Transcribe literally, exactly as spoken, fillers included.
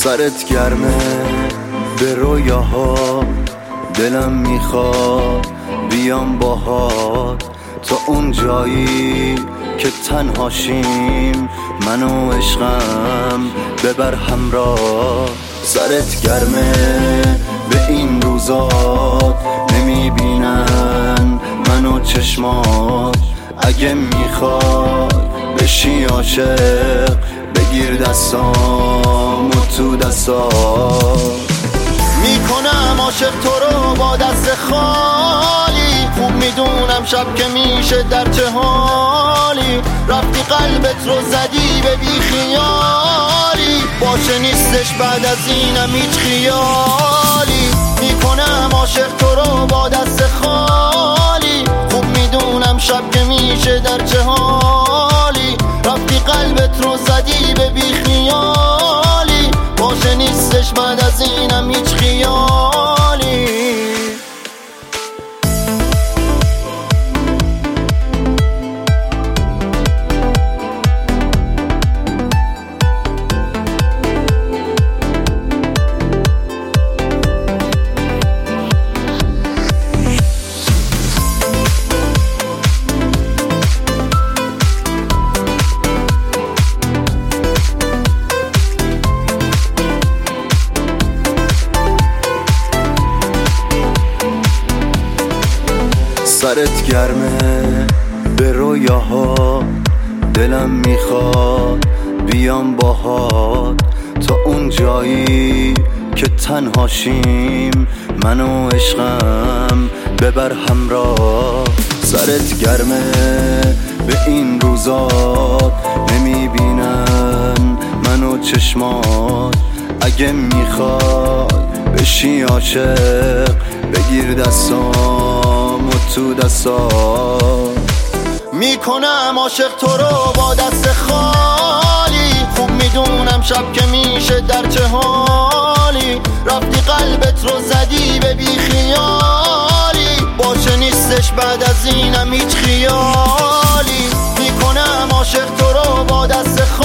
سرت گرمه به رویاها، دلم میخواد بیام باهات تا اون جایی که تنهاشیم، من و عشقم ببر همراه. سرت گرمه به این روزات، نمیبینن منو چشمات. اگه میخوای بشی عاشق، بگیر دستام و تو دستات. میکنم عاشق تو رو با دست خالی، خوب میدونم شب که میشه در چه حالی. رفتی قلبت رو زدی به بی خیالی، باشه نیستش بعد از اینم هیچ خیالی. میکنم عاشق تو رو با دست خالی، خوب میدونم شب که میشه در چه حالی. رفتی قلبت رو زدی به بی خیالی، باشه نیستش بعد از اینم هیچ خیالی. سرت گرمه به رویاها، دلم میخواد بیام باهات تا اون جایی که تنهاشیم، من و عشقم ببر همراه. سرت گرمه به این روزات، نمیبینن منو چشمات. اگه میخوای بشی عاشق، بگیر دستام و تو دستات. میکنم عاشق تو رو با دست خالی، خوب میدونم شب که میشه در چه حالی. رفتی قلبت رو زدی به بی خیالی، باشه نیستش بعد از اینم هیچ خیالی. میکنم عاشق تو رو با دست خالی،